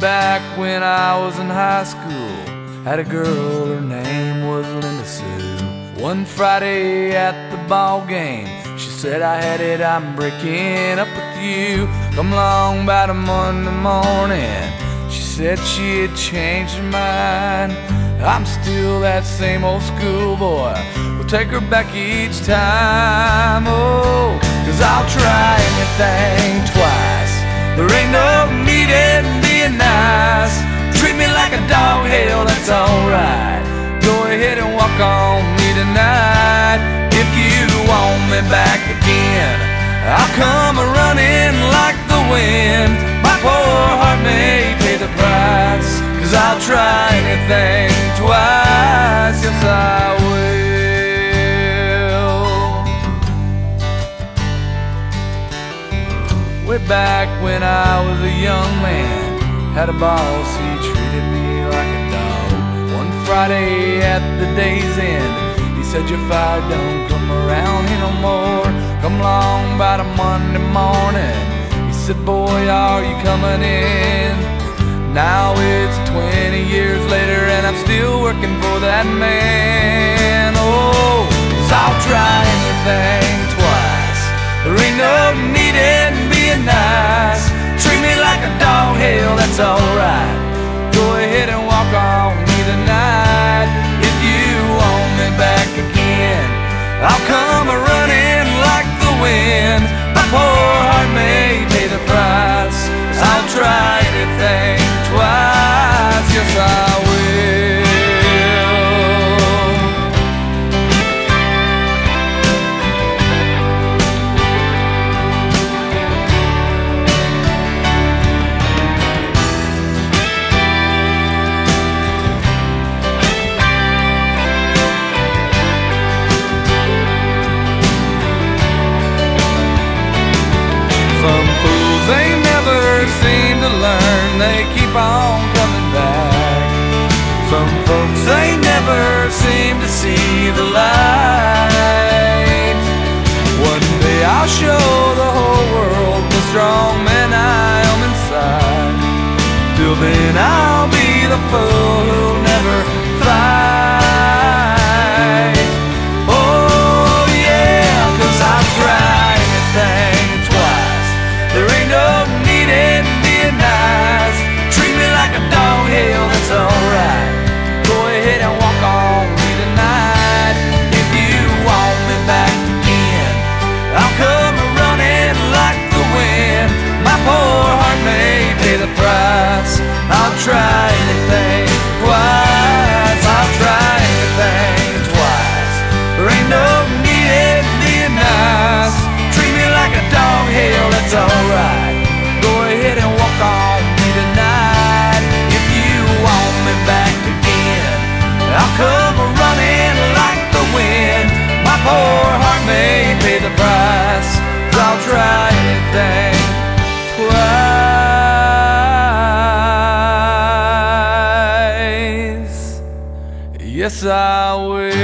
back when I was in high school, had a girl, her name was Linda Sue. One Friday at the ball game, she said, I had it, I'm breaking up with you. Come along about a Monday morning, she said she had changed her mind. I'm still that same old schoolboy, we'll take her back each time. Oh, 'cause I'll try anything twice, there ain't no need in being nice. Treat me like a dog, hell, that's alright. Go ahead and walk on me tonight. If you want me back again, I'll come running like the wind. My poor heart may pay the price, 'cause I'll try anything twice. Yes, I will. Way back when I was a young man, had a boss, he treated me like a dog. One Friday at the day's end, he said, you're fired, don't come around here no more. Come along about a Monday morning, he said, boy, are you coming in? Now it's 20 years later and I'm still working for that man. Oh, 'cause I'll try anything twice, there ain't no need in being nice. Treat me like a dog, hell, that's alright. Go ahead and walk on me tonight. If you want me back again, I'll come running like the wind. My poor heart may pay the price, 'cause I'll try anything twice. Yes, I will. Some fools, they never seem to learn, they keep on coming back. Some folks, they never seem to see the light. One day I'll show the whole world the strong man I am inside. Till then I'll be the fool who'll never fight. Oh yeah, 'cause I'll try anything twice, there ain't no need in being nice. Treat me like a dog, hell, that's alright. Go ahead and walk on me tonight. If you want me back again, I'll come running like the wind. My poor heart may pay the price, I'll try anything twice. I'll try anything twice, there ain't no need in being nice. Treat me like a dog, hell, that's alright. Go ahead and walk on me tonight. If you want me back again, I'll come running like the wind. My poor heart may pay the price, 'cause I'll try anything twice. Yes, I will.